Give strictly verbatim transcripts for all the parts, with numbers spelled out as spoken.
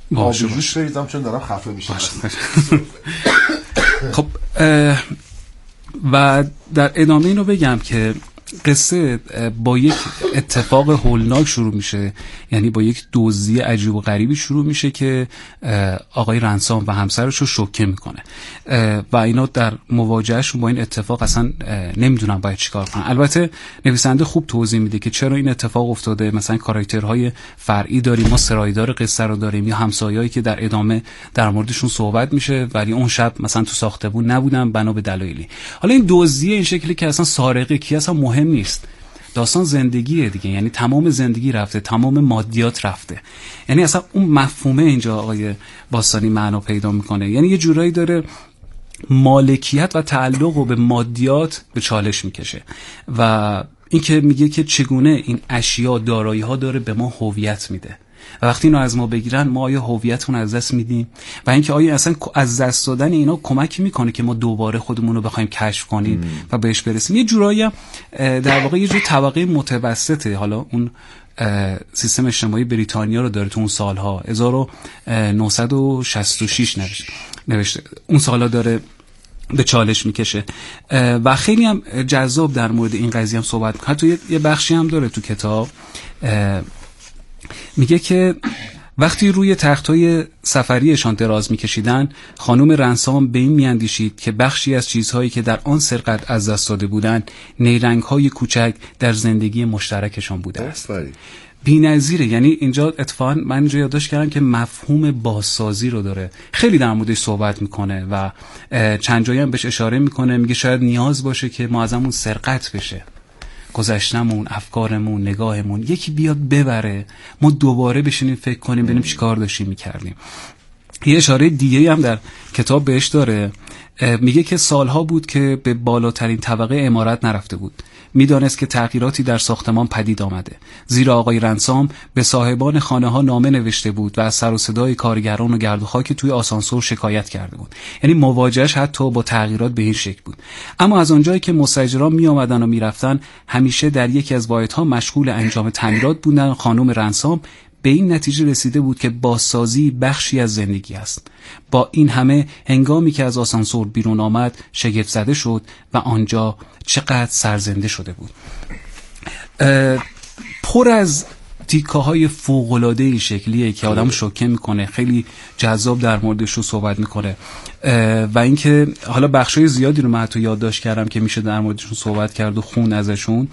آبجوش بریزم چون دارم خفه میشم. خب و در ادامه اینو بگم که قصه با یک اتفاق هولناک شروع میشه، یعنی با یک دزدی عجیب و غریبی شروع میشه که آقای رنسام و همسرش رو شوکه میکنه و اینا در مواجههشون با این اتفاق اصلا نمیدونن باید چیکار کنن. البته نویسنده خوب توضیح میده که چرا این اتفاق افتاده، مثلا کاراکترهای فرعی داریم، ما سرایدار قصه رو داریم یا همسایه‌ای که در ادامه در موردشون صحبت میشه ولی اون شب مثلا تو ساختمون نبودن بنا به دلایلی. حالا این دزدی این شکلی که اصلا سارقه کی اصلا مهم نیست، داستان زندگیه دیگه، یعنی تمام زندگی رفته، تمام مادیات رفته، یعنی اصلا اون مفهومه اینجا آقای باستانی معنا پیدا میکنه، یعنی یه جورایی داره مالکیت و تعلق رو به مادیات به چالش میکشه و این که میگه که چگونه این اشیا دارایی ها داره به ما هویت میده و وقتی اینو از ما بگیرن ما آیا هویتمون از دست میدیم و اینکه آیا اصلا از دست دادن اینا کمک میکنه که ما دوباره خودمون رو بخوایم کشف کنیم م. و بهش برسیم. یه جورایی هم در واقع یه جور طبقه متوسطه. حالا اون سیستم اجتماعی بریتانیا رو داره تو اون سالها هزار و نهصد و شصت و شش نوشته نوشته اون سالها داره به چالش میکشه و خیلی هم جذاب در مورد این قضیه هم صحبت میکنه. حتی یه بخشی هم داره تو کتاب میگه که وقتی روی تخت‌های سفریشان دراز می‌کشیدند، خانم رنسام به این می‌اندیشید که بخشی از چیزهایی که در آن سرقت از دست داده بودند، نیرنگ‌های کوچک در زندگی مشترکشان بوده است. بی‌نظیره. یعنی اینجا اتفاقا من اینجا یادداشت کردم که مفهوم بازسازی رو داره، خیلی در موردش صحبت میکنه و چند جایی هم بهش اشاره میکنه، میگه شاید نیاز باشه که ما ازمون سرقت بشه، گذشتمون، افکارمون، نگاهمون، یکی بیاد ببره، ما دوباره بشینیم فکر کنیم ببینیم چیکار داشتیم میکردیم. یه اشاره دیگه هم در کتاب بهش داره، میگه که سالها بود که به بالاترین طبقه عمارت نرفته بود. میدانست که تغییراتی در ساختمان پدید آمده، زیرا آقای رنسام به صاحبان خانه ها نامه نوشته بود و از سر و صدای کارگران و گرد و خاک توی آسانسور شکایت کرده بود. یعنی مواجهش حتی با تغییرات به این شکل بود. اما از آنجایی که مستاجران می آمدن و می رفتن، همیشه در یکی از واحدها مشغول انجام تعمیرات بودن. خانم رنسام به این نتیجه رسیده بود که بازسازی بخشی از زندگی است. با این همه هنگامی که از آسانسور بیرون آمد شگفت زده شد و آنجا چقدر سرزنده شده بود. پر از تیکه های فوق‌العاده شکلیه که آدمو شوکه میکنه، خیلی جذاب در موردش رو صحبت میکنه و اینکه حالا بخشای زیادی رو من حتی یادداشت کردم که میشه در موردشون صحبت کرد و خون ازشون.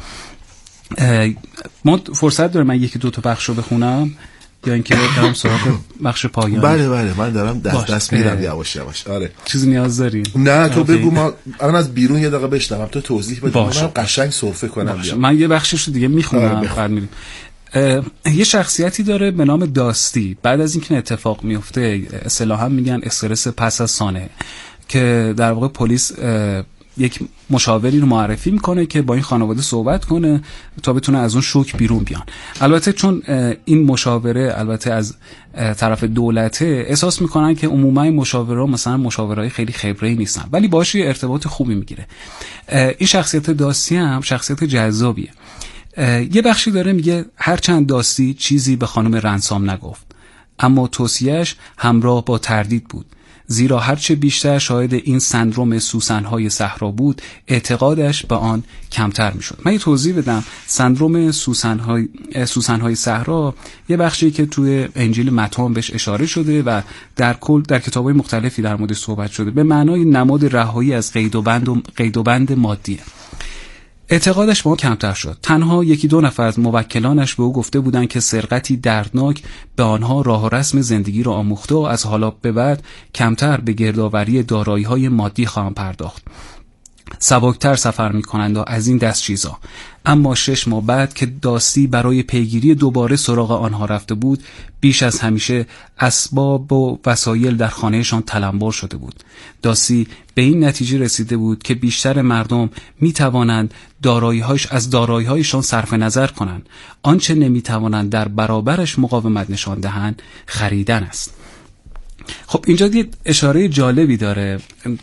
ما فرصت داره من یکی دو تا بخش رو بخونم یا اینکه برم سراغ بخش پایانی؟ بله بله من دارم دست دست میرم یواش یواش. آره چیزی نیاز داری؟ نه تو بگو، ما الان از بیرون یه دقیقه بشنوم تو توضیح بده من قشنگ سرفه کنم. من یه بخشش رو دیگه میخونم بعد میریم. یه شخصیتی داره به نام داستی. بعد از اینکه اتفاق میفته اصطلاحا میگن استرس پس از سانحه، که در واقع پلیس یک مشاوری رو معرفی میکنه که با این خانواده صحبت کنه تا بتونه از اون شوک بیرون بیان. البته چون این مشاوره البته از طرف دولته، احساس میکنن که عموما این مشاورا مثلا مشاورای خیلی خبره‌ای نیستن ولی باهاش ارتباط خوبی میگیره. این شخصیت داستی هم شخصیت جذابیه. یه بخشی داره میگه هرچند داستی چیزی به خانم رنسام نگفت، اما توصیه‌اش همراه با تردید بود، زیرا هرچه بیشتر شاهد این سندروم سوسن‌های صحرا بود اعتقادش به آن کمتر میشد. من یه توضیح بدم. سندروم سوسن‌های سوسن‌های صحرا یه بخشی که توی انجیل متی بهش اشاره شده و در کل در کتاب‌های مختلفی در موردش صحبت شده، به معنای نماد رهایی از قید و بند و قید و بند مادیه. اعتقادش با کمتر شد. تنها یکی دو نفر از موکلانش به او گفته بودند که سرقتی دردناک به آنها راه و رسم زندگی را آموخته و از حالا به بعد کمتر به گردآوری دارایی‌های مادی خواهند پرداخت. سبکتر سفر می‌کنند از این دست چیزا. اما شش ماه بعد که داستی برای پیگیری دوباره سراغ آنها رفته بود، بیش از همیشه اسباب و وسایل در خانهشان تلمبار شده بود. داستی به این نتیجه رسیده بود که بیشتر مردم می توانند دارایی‌هاش از دارایی‌هایشان صرف نظر کنند. آنچه نمی توانند در برابرش مقاومت نشان دهند خریدن است. خب اینجا یه اشاره جالبی داره.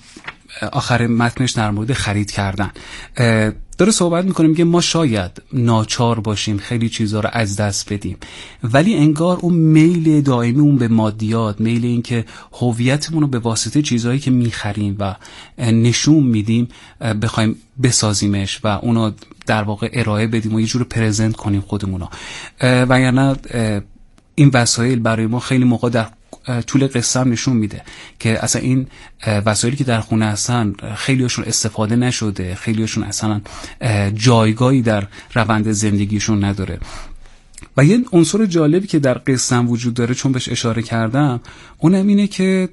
آخر متنش در مورد خرید کردن داره صحبت میکنه، میگه ما شاید ناچار باشیم خیلی چیزها رو از دست بدیم، ولی انگار اون میل دائمی اون به مادیات، میل این که هویتمون رو به واسطه چیزهایی که میخریم و نشون میدیم بخوایم بسازیمش و اونو در واقع ارائه بدیم و یه جور پرزنت کنیم خودمونو. وگرنه این وسایل برای ما خیلی موقع در طول قصه هم نشون میده که اصلا این وسایلی که در خونه هستن خیلیشون استفاده نشده، خیلیشون اصلا جایگاهی در روند زندگیشون نداره. و یه عنصر جالبی که در قصه هم وجود داره چون بهش اشاره کردم، اونم اینه که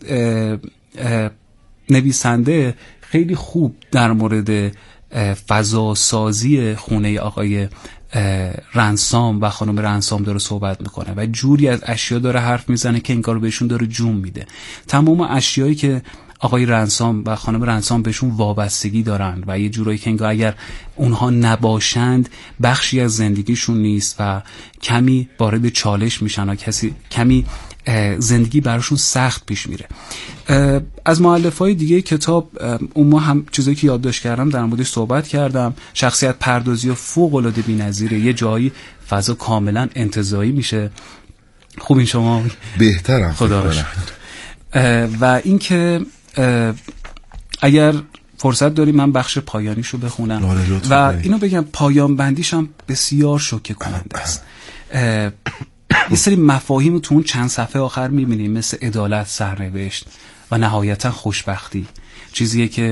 نویسنده خیلی خوب در مورد فضا سازی خونه آقای رنسام و خانم رنسام داره صحبت میکنه و جوری از اشیا داره حرف میزنه که انگار بهشون داره جون میده. تمام اشیایی که آقای رنسام و خانم رنسام بهشون وابستگی دارن و یه جورایی که انگار اگر اونها نباشند بخشی از زندگیشون نیست و کمی وارد چالش میشن و کسی کمی زندگی براشون سخت پیش میره. از مؤلفه‌های دیگه کتاب اون ما هم چیزایی که یادداشت کردم در موردش صحبت کردم. شخصیت پردازی فوق‌العاده بی‌نظیره، یه جایی فضا کاملا انتزاعی میشه. خوب این شما بهترم خدا رو و اینکه اگر فرصت داری من بخش پایانیشو بخونم و اینو بگم پایان بندیش هم بسیار شوکه کننده است. یه سری مفاهیم تو اون چند صفحه آخر میبینیم مثل عدالت، سرنوشت و نهایتا خوشبختی، چیزیه که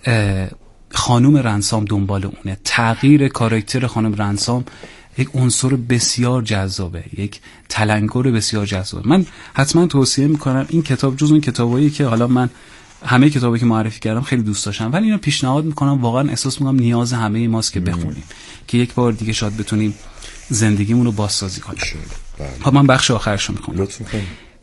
خانم رنسام دنبال اونه. تغییر کاراکتر خانم رنسام یک عنصر بسیار جذابه، یک تلنگر بسیار جذابه. من حتما توصیه میکنم این کتاب جز اون کتابایی که حالا من همه کتابایی که معرفی کردم خیلی دوست داشتم، ولی اینو پیشنهاد میکنم، واقعا احساس میکنم نیاز همه ماست که بخونیم که یک بار دیگه شاید بتونیم زندگیمون رو بازسازی کنیم. ها من بخش آخرشو میخونم. لطف میکنم.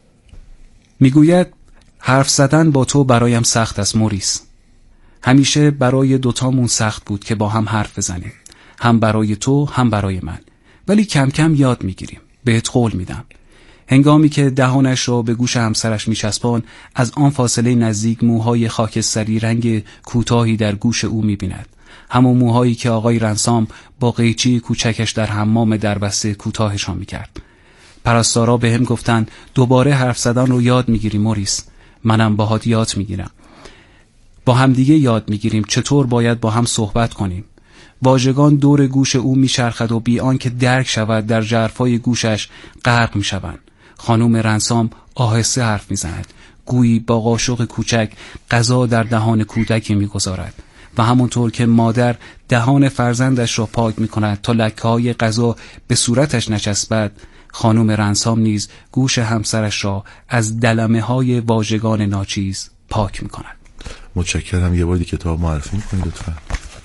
میگوید حرف زدن با تو برایم سخت است موریس. همیشه برای دوتامون سخت بود که با هم حرف بزنیم، هم برای تو هم برای من، ولی کم کم یاد میگیریم. بهت قول میدم. هنگامی که دهانش را به گوش همسرش میچسبان، از آن فاصله نزدیک موهای خاکستری رنگ کوتاهی در گوش او میبیند، همون موهایی که آقای رنسام با قیچی کوچکش در حمام دربسته کوتاهشان میکرد. پرستارا به هم گفتن دوباره حرف زدن رو یاد میگیری موریس. منم باهات یاد میگیرم. با هم دیگه یاد میگیریم چطور باید با هم صحبت کنیم. واژگان دور گوش او میچرخد و بی آنکه درک شود در ژرفای گوشش غرق میشوند. خانم رنسام آهسته حرف میزند، گویی با قاشق کوچک غذا در دهان کودکی میگذارد و همونطور که مادر دهان فرزندش را پاک میکند تا لکه‌های غذا به صورتش نچسبد، خانم رنسام نیز گوش همسرش را از دلمه‌های واژگان ناچیز پاک میکند. متشکرم. یه بار دیگه کتاب معرفی میکنید لطفاً.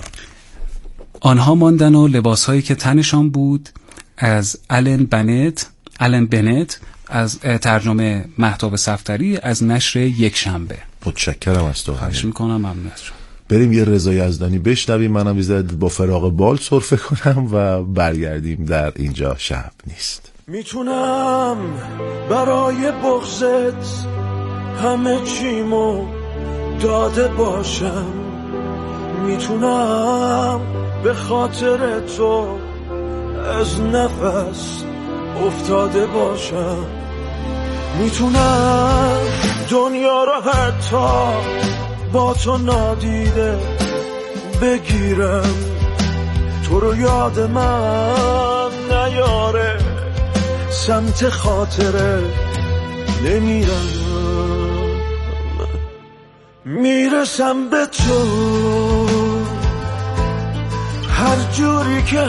آنها ماندن و لباسهایی که تنشان بود، از آلن بنت آلن بنت از ترجمه مهتاب صفدری از نشر یک شنبه. متشکرم از تو. خواهش میکنم. ممنون از شما. بریم یه رضا یزدانی بشنویم، منم بیزد با فراغ بال سرفه کنم و برگردیم. در اینجا شب نیست. میتونم برای بغضت همه چیمو داده باشم، میتونم به خاطر تو از نفس افتاده باشم، میتونم دنیا رو حتی با تو نادیده بگیرم، تو رو یاد من نیاره، سمت خاطره نمیرم، میرسم به تو هر جوری که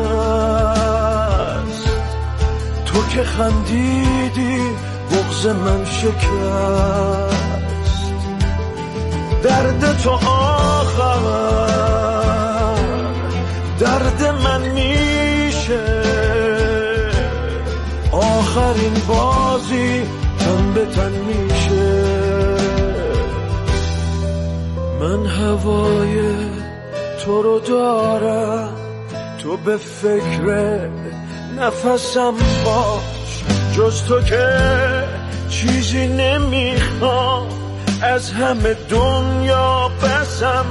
هست، تو که خندیدی بغض من شکست، درد تو آخر درد من میشه، آخرین بازی تن به تن میشه، من هوای تو رو دارم، تو به فکر نفسم باش، جز تو که چیزی نمیخوام از همه دنیا بسم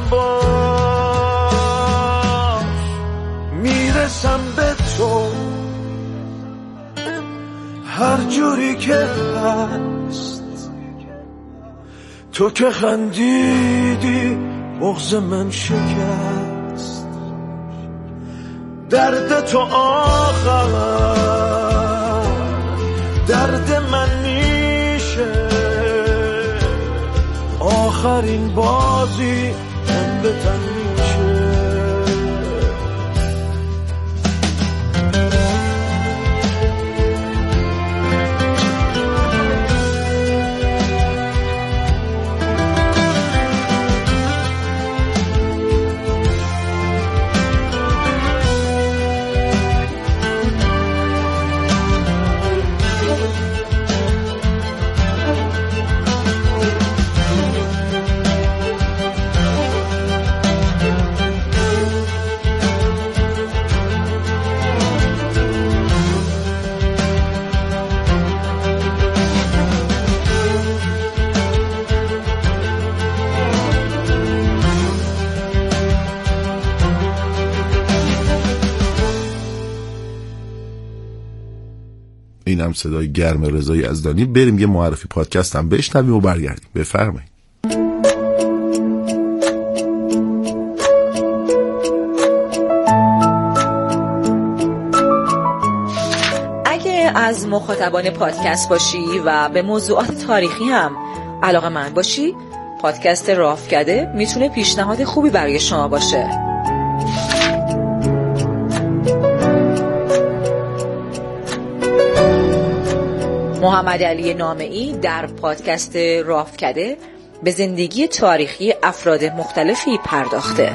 باش، میرسم به تو هر جوری که هست. تو که خندیدی بغض من شکست، درد تو آخر درد من میشه. آخرین بازی تن به تن میشه. اینم صدای گرم رضا یزدانی. بریم یه معرفی پادکست هم بشنویم و برگردیم. بفرمایید. اگه از مخاطبان پادکست باشی و به موضوعات تاریخی هم علاقه‌مند باشی، پادکست رافکده میتونه پیشنهاد خوبی برای شما باشه. محمد علی نامه‌ای در پادکست رافکده به زندگی تاریخی افراد مختلفی پرداخته.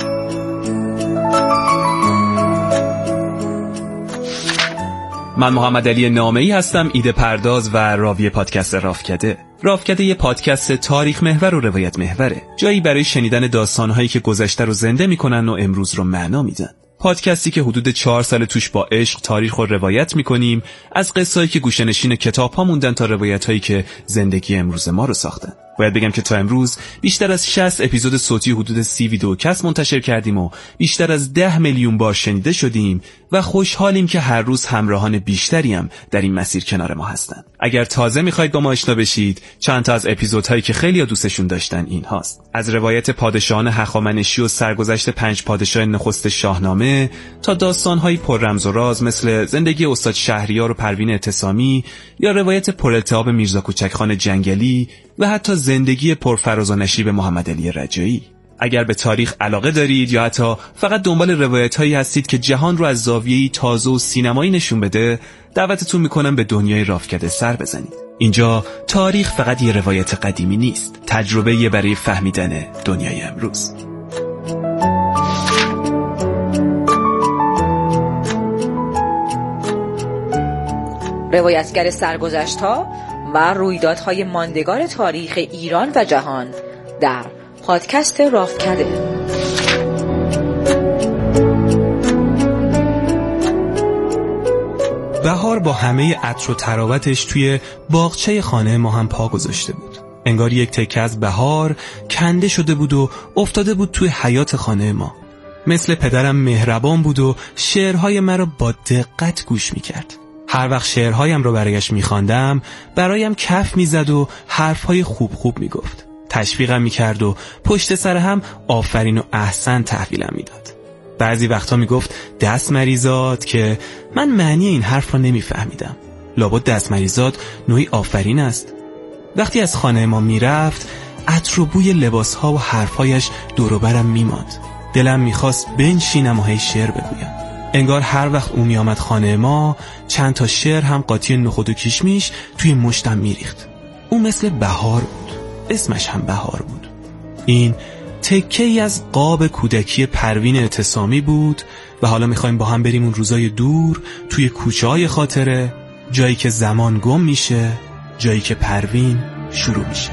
من محمد علی نامه‌ای هستم، ایده پرداز و راوی پادکست رافکده. رافکده یه پادکست تاریخ محور و روایت محوره، جایی برای شنیدن داستان‌هایی که گذشته رو زنده می‌کنن و امروز رو معنا میدن. پادکستی که حدود چهار سال توش با عشق تاریخ رو روایت میکنیم، از قصه‌ای که گوشه‌نشین کتاب‌ها موندن تا روایت‌هایی که زندگی امروز ما رو ساختن. باید بگم که تا امروز بیشتر از شصت اپیزود صوتی حدود سی ویدیوکست منتشر کردیم و بیشتر از ده میلیون بار شنیده شدیم و خوشحالیم که هر روز همراهان بیشتری هم در این مسیر کنار ما هستن. اگر تازه میخواید با ما آشنا بشید، چند تا از اپیزودهایی که خیلی دوستشون داشتن این هاست: از روایت پادشاهان هخامنشی و سرگذشت پنج پادشاه نخست شاهنامه تا داستان‌های پر رمز و راز مثل زندگی استاد شهریار و پروین اعتصامی یا روایت پرالتهاب میرزا کوچکخان جنگلی و حتی زندگی پرفراز و نشیب محمد علی رجایی. اگر به تاریخ علاقه دارید یا حتی فقط دنبال روایت‌هایی هستید که جهان رو از زاویه‌ای تازه و سینمایی نشون بده، دعوتتون میکنم به دنیای رافکده سر بزنید. اینجا تاریخ فقط یه روایت قدیمی نیست، تجربه یه برای فهمیدن دنیای امروز. روایتگر سرگذشت‌ها و رویدادهای ماندگار تاریخ ایران و جهان در پادکست رافکده. بهار با همه عطر و تراوتش توی باغچه خانه ما هم پا گذاشته بود. انگار یک تکه از بهار کنده شده بود و افتاده بود توی حیاط خانه ما. مثل پدرم مهربان بود و شعرهای مرا با دقت گوش میکرد. هر وقت شعرهایم رو برایش میخواندم برایم کف میزد و حرفهای خوب خوب میگفت. تشویقم میکرد و پشت سر هم آفرین و احسن تحویلم میداد. بعضی وقتا میگفت دست مریزاد که من معنی این حرف رو نمیفهمیدم. لابد دست مریزاد نوعی آفرین است. وقتی از خانه ما میرفت عطر و بوی لباسها و حرفهایش دور و برم میماند. دلم میخواست بنشینم و هی شعر بگویم. انگار هر وقت او میامد خانه ما چند تا شعر هم قاطی نخود و کشمیش توی مشتم میریخت. او مثل بهار بود، اسمش هم بهار بود. این تکه‌ای از قاب کودکی پروین اعتصامی بود و حالا میخوایم با هم بریم اون روزای دور توی کوچه‌های خاطره، جایی که زمان گم میشه، جایی که پروین شروع میشه.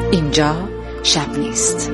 اینجا شب نیست.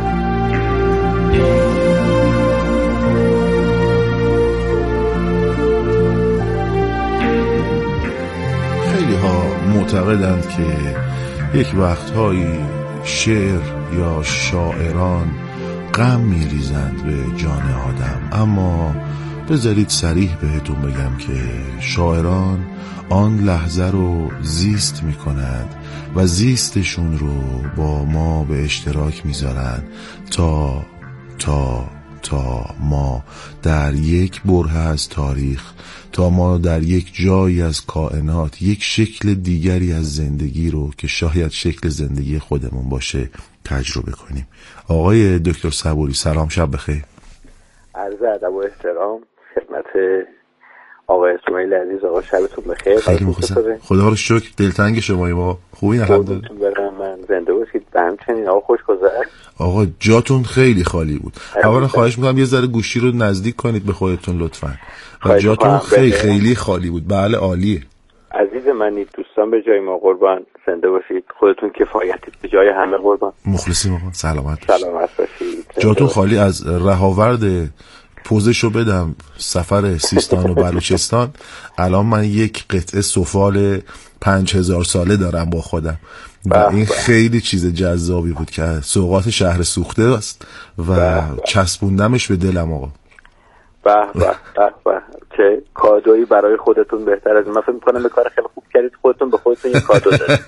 خیلی ها معتقدند که یک وقتهایی شعر یا شاعران غم میریزند به جان آدم، اما بذارید صریح بهتون بگم که شاعران آن لحظه رو زیست میکنند و زیستشون رو با ما به اشتراک میذارن تا تا تا ما در یک بره از تاریخ، تا ما در یک جایی از کائنات یک شکل دیگری از زندگی رو که شاید شکل زندگی خودمون باشه تجربه کنیم. آقای دکتر صبوری سلام، شب بخیر. عرض ادب و احترام خدمت آقای اسماعیل عزیز. آقا شبتون بخیر. خیلی مخلصم، خدا رو شکر. دلتنگ شمایی ما خوبین؟ الحمدلله. من زنده باشید. همچنین آقا خوش گذشت. آقا جاتون خیلی خالی بود. اولا خواهش میکنم یه ذره گوشی رو نزدیک کنید به خودتون لطفاً. و جاتون خیلی خیلی خالی بود. بله عالیه. عزیز منید، دوستان به جای ما قربان. زنده باشید. خودتون کفایتید به جای همه قربان. مخلصیم آقا. سلامت باشید. سلامت باشید. جاتون خالی. از رهاورد پوزشو بدم سفر سیستان و بلوچستان، الان من یک قطعه سفال پنج هزار ساله دارم با خودم و این خیلی چیز جذابی بود که سوغات شهر سوخته است و چسبوندمش به دلم. آقا به به به به، چه کادویی برای خودتون بهتر از من. فکر می‌کنم به کار خیلی خوب کردید، خودتون به خودتون یه کادو دادید.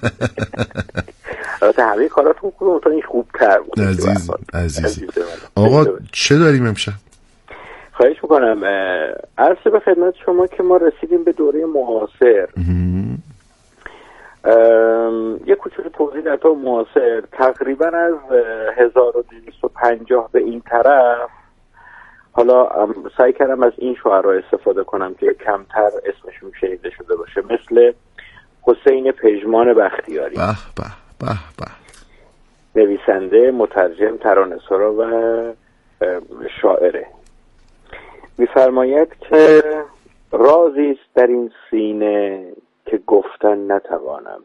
البته همه کاراتون خوبه، اون خوب‌تر بود. عزیز عزیز آقا چه داریم امشب؟ خواهش میکنم. عرض به خدمت شما که ما رسیدیم به دوره معاصر. یک کوچولو توضیح در تو معاصر، تقریبا از هزار و دویست و پنجاه به این طرف، حالا سعی کردم از این شعرها استفاده کنم که کمتر اسمشون شنیده شده باشه، مثل حسین پژمان بختیاری. به به به به. نویسنده، مترجم، ترانه‌سرا و شاعره. می‌فرماید که رازی است در این سینه که گفتن نتوانم،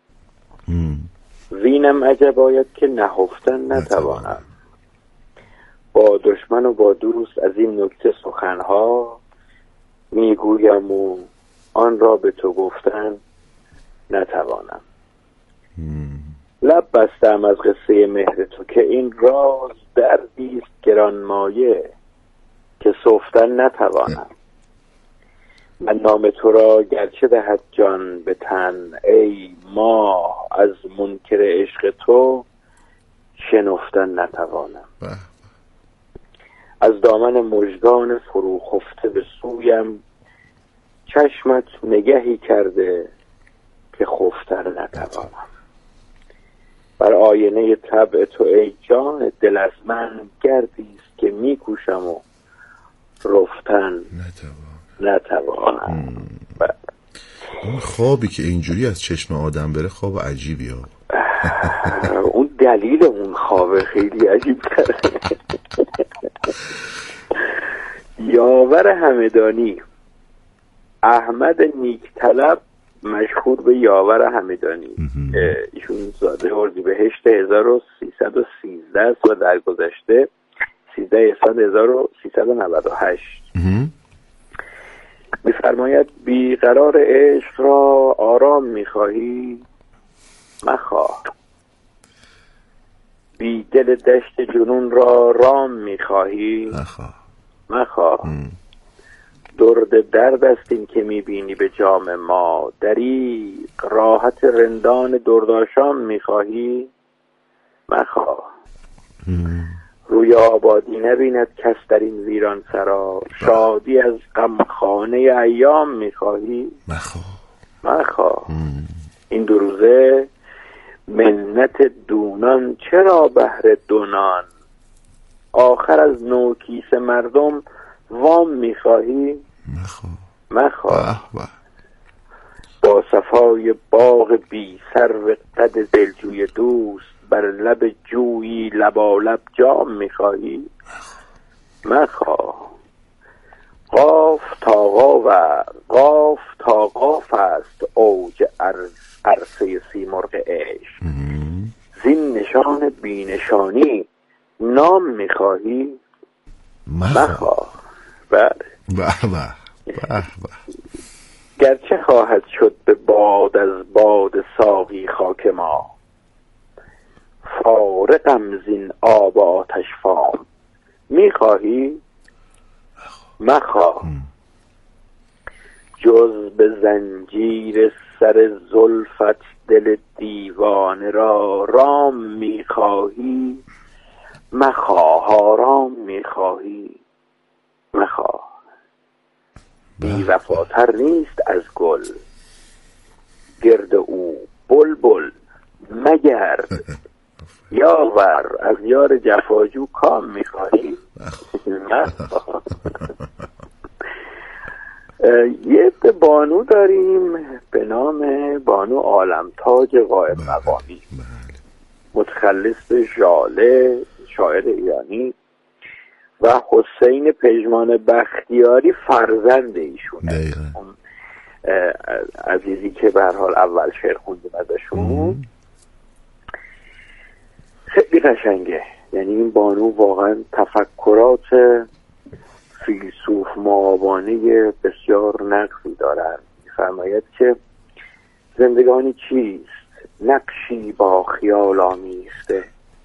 وینم عجب آید که نهفتن نتوانم. با دشمن و با دوست از این نکته سخنها میگویم و آن را به تو گفتن نتوانم. لب بستم از قصه مهر تو که این راز دردی است گرانمایه که سفتن نتوانم. من نام تو را گرچه دهد جان به تن، ای ماه از منکر عشق تو شنفتن نتوانم. از دامن مژگان فرو خفته به سویم چشمت نگهی کرده که خفتن نتوانم. بر آینه طبع تو ای جان دل از من گردی است که میکوشم و رفتن نتوانم. اون خوابی که اینجوری از چشم آدم بره خواب عجیبی ها. اون دلیل اون خواب خیلی عجیب کرده. یاور همدانی، احمد نیک طلب مشهور به یاور همدانی، ایشون زاده اردیبهشت هزار و سیصد و سیزده است و در گذشته سیزده اسفند هزار و سیصد و نود و هشت. می‌فرماید بیقرار عشق را آرام می‌خواهی مخواه، بی دل دشت جنون را رام می‌خواهی مخواه مخواه. درد درد است این که می‌بینی به جام ما، دریغ راحت رندان دردآشام می‌خواهی مخواه. روی آبادی نبیند کس در این ویران سرا، شادی از غمخانه ایام میخواهی مخواه مخواه. این دو روزه منت دونان چرا بهر دونان، آخر از نوکیس مردم وام میخواهی مخواه مخواه. با صفای باغ بی سرو قد دلجوی دوست، بر لب جویی لبالب جام میخواهی مخواه. قاف تا قاف قاف تا قاف است اوج عرصه سیمرغ عشق، نشان بینشانی نام میخواهی؟ مخواه. بله به به به به. گرچه خواهد شد به باد از باد ساقی خاک ما، فارغم زین آب آتش فام. میخواهی؟ مخواه. جز به زنجیر سر زلفت دل دیوانه را رام میخواهی؟ مخواه. آرام میخواهی؟ مخواه. بی وفاتر نیست از گل، گرد او بلبل مگرد. یاور از یار جفاجو کام میخواهی؟ مخواه. یه بانو داریم به نام بانو عالمتاج قائم مقامی، متخلص به ژاله، شاعر ایرانی، و حسین پژمان بختیاری فرزند ایشونه. اون عزیزی که به هر حال اول شعر خوندیم ازشون. خیلی قشنگه. یعنی این بانو واقعا تفکرات فیلسوف مآبانه بسیار نقصی دارند. می‌فرماید که زندگانی چیست؟ نقشی با خیال آمیخته،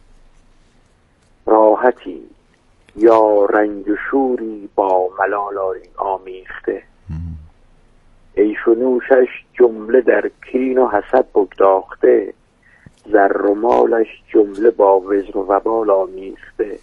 راحتی یا رنج و شوری با ملال آمیخته. عیش و نوشش جمله در کین و حسد بگداخته، زر و مالش جمله با وزر و وبال آمیخته.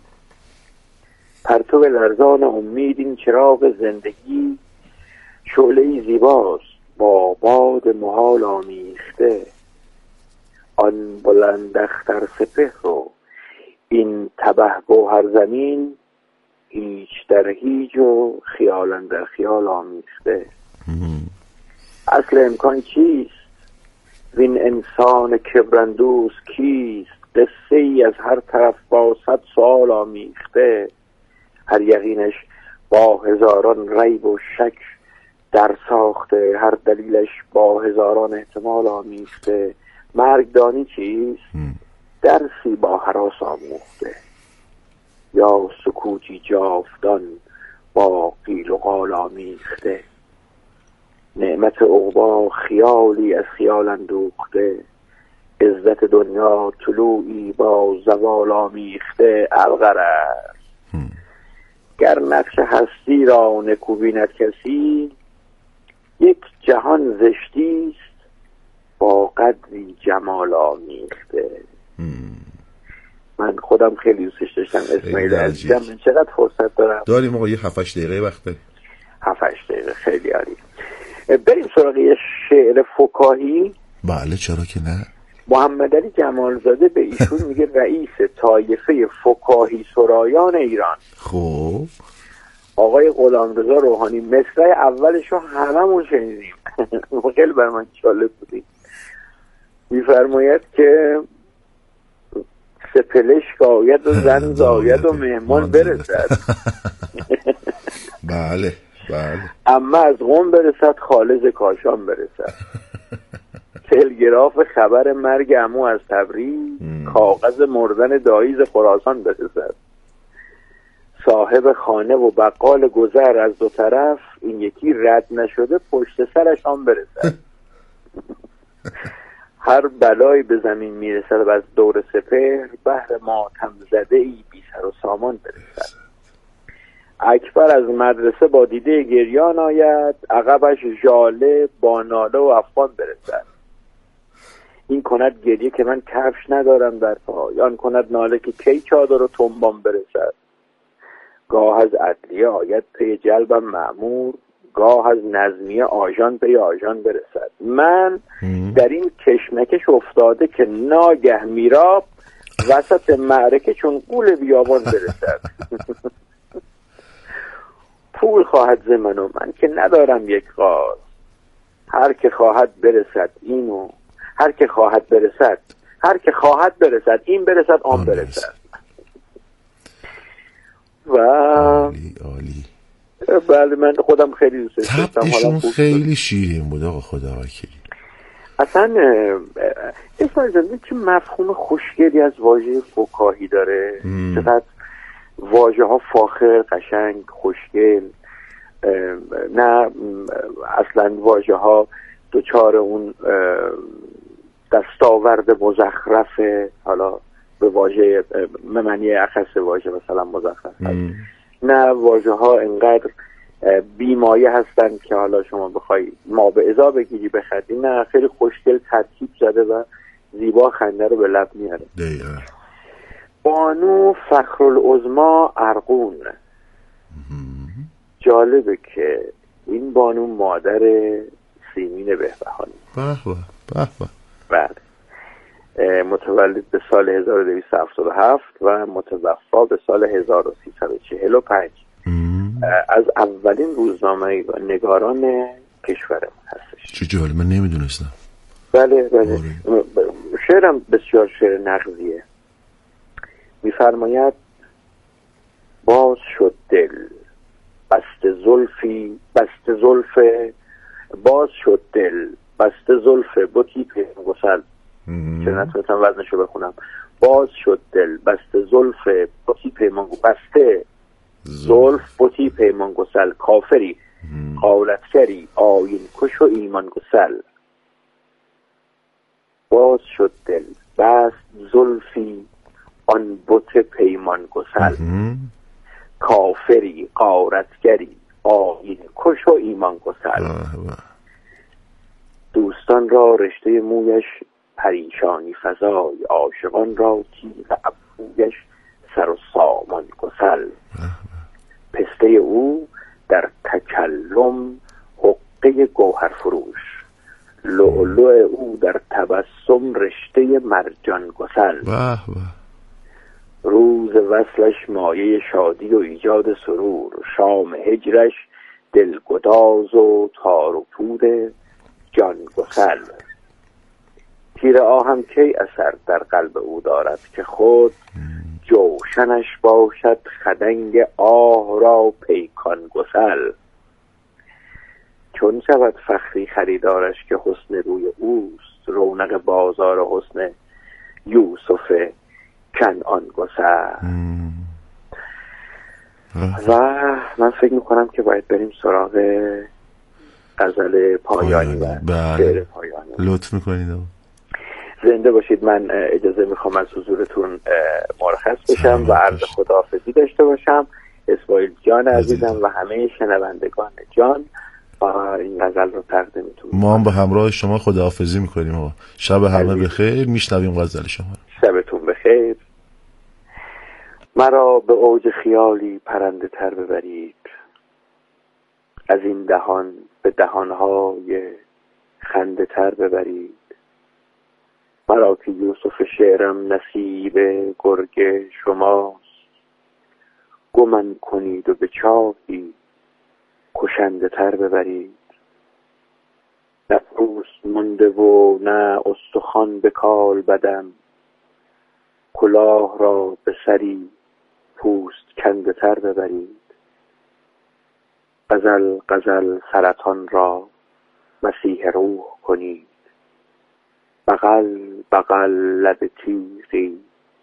پرتو لرزان امید این چراغ زندگی، شعله‌ای زیباست با باد محال آمیخته. آن بلند اختر سپهر رو این تبه گوهر زمین، هیچ در هیچ و خیال در خیال آمیخته. اصل امکان چیست؟ وین انسان کبرندوز کیست؟ قصه ای از هر طرف با صد سوال آمیخته. هر یقینش با هزاران ریب و شک در ساخته، هر دلیلش با هزاران احتمال آمیخته. مرگ دانی چیست؟ درسی با هراس آموخته، یا سکوتی جاودان با قیل و قال آمیخته. نعمت عقبی خیالی از خیال اندوخته، عزت دنیا طلوعی با زوال آمیخته. الغرض گر نقش هستی را نکو بیند کسی، یک جهان زشتی است با قدری جمال آمیخته. من خودم خیلی دوستش داشتم اسماعیل عزیزم. من چقدر فرصت دارم؟ داریم آقا یه هفت هشت دقیقه وقت داریم. هفت هشت دقیقه خیلی عالی. بریم سراغ یه شعر فکاهی. بله چرا که نه. محمد علی جمالزاده به ایشون میگه رئیس طایفه فکاهی سرایان ایران. خب آقای غلامرضا روحانی. مصرع اولش رو هممون شنیدیم. خیلی بر من جالب بودی. میفرماید که سپلش آید و زن زاید و مهمان برسد. بله بله. اما از قم برسد خالص کاشان برسد. تلگراف خبر مرگ عمو از تبریز، کاغذ مردن داییز خراسان برسد. صاحب خانه و بقال گذر از دو طرف، این یکی رد نشده پشت سرش هم برسد. هر بلایی به زمین میرسد و از دور سپهر، بهر ماتم زده ای بی سر و سامان برسد. اکبر از مدرسه با دیده گریان آید، عقبش ژاله با ناله و افغان برسد. این کند گریه که من کفش ندارم در پای، آن کند ناله که کی چادر و تنبان برسد. گاه از عدلیه آید پی جلبم مأمور، گاه از نظمیه آژان پی آژان برسد. من در این کشمکش افتاده که ناگه میراب، وسط معرکه چون قول بیابان برسد. پول خواهد ز من و من که ندارم یک قاز، هر که خواهد برسد اینو، هر که خواهد برسد هر که خواهد برسد این برسد آن برسد. و عالی عالی. بله من خودم خیلی دوست داشتم. طبعشون خیلی شیرین بود آقا خدا وکیلی. اصلا اسماعیل جان چه مفهوم خوشگلی از واژه فکاهی داره، چقدر واژه ها فاخر، قشنگ، خوشگل، نه اصلا واژه ها دوچار اون دستاورد مزخرفه، حالا به واژه معنی اخص واژه مثلا مزخرف هست، نه واژه ها انقدر بیمایه هستن که حالا شما بخوای ما به ازا بگیری بخدی، نه خیلی خوشگل ترکیب زده و زیبا خنده رو به لب میاره. بانو فخرالعظما ارقون، جالبه که این بانو مادر سیمین بهبهانی به به به بله، متولد به سال هزار و دویست و هفتاد و هفت و متوفا به سال هزار و سیصد و چهل و پنج، از اولین روزنامه و نگاران کشورمون هستش. چه جالب، من نمیدونستم. بله بله، شعرم بسیار شعر نغزیه. میفرماید باز شد دل بسته زلفی بسته زلف، باز شد دل بسته زلف بطی پیمان گسل. چه نتونستم وزنشو بخونم. باز شد دل بسته زلف بطی پیمان بسته زلف بطی پیمان گسل، کافری قالتگری آیین کش و ایمان گسل. باز شد دل بست زلفی آن بت پیمان گسل، کافری غارتگری آیین کش و ایمان گسل. دوستان را رشته مویش پریشانی فزای، عاشقان را تیغ ابرویش سر و سامان گسل. پسته او در تکلم حقه گوهر فروش، لؤلؤ او در تبسم رشته مرجان گسل. روز وصلش مایه شادی و ایجاد سرور، شام هجرش دلگداز و تار و پود جان گسل. تیر آهم کی اثر در قلب او دارد، که خود جوشنش باشد خدنگ آه را پیکان گسل. چون شود فخری خریدارش که حسن روی اوست، رونق بازار حسن یوسف کنعان گسل. و من فکر میکنم که باید بریم سراغ غزل پایانی و شعر پایانی. لطف میکنید. زنده باشید. من اجازه میخوام از حضورتون مرخص بشم و عرض خداحافظی داشته باشم. اسماعیل جان عزیزم و همه شنوندگان جان این غزل رو تقدیمتون. ما هم به همراه شما خداحافظی میکنیم. شب همه بخیر. میشنویم غزل شما. شبتون بخیر. مرا به اوج خیالی پرنده تر ببرید، از این دهان به دهانهای خنده تر ببرید. مرا که یوسف شعرم نصیب گرگ شماست، گمن کنید و به چاهی کشنده تر ببرید. نه پوست مونده و نه استخوان به کال بدم، کلاه را به سری پوست کنده تر ببرید. غزل غزل سرطان را مسیح روح کنید، بغل بغل لب تیغی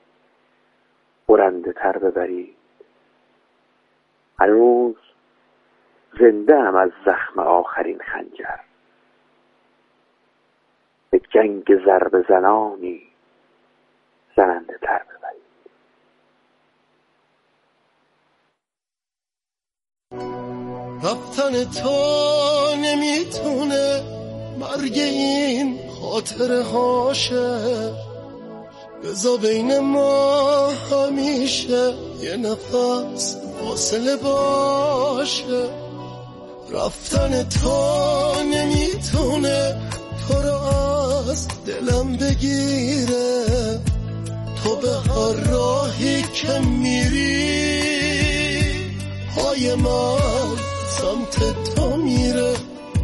برنده تر ببرید. هنوز زنده ام از زخم آخرین خنجر، به جنگ ضرب زنانی زننده تر ببرید. رفتن تو نمیتونه مرگ این خاطره هاشه، بذار بین ما همیشه یه نفس فاصله باشه. رفتن تو نمیتونه تو رو از دلم بگیره، تو به هر راهی که میری پای من سمت تو میره.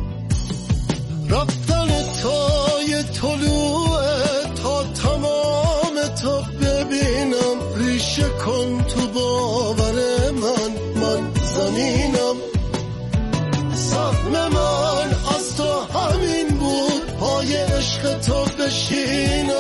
رفتن تا یه طلوعه تا تمام تو ببینم، ریشه کن تو باور من، من زمینم. سهم من از تو همین بود، پای عشق نشین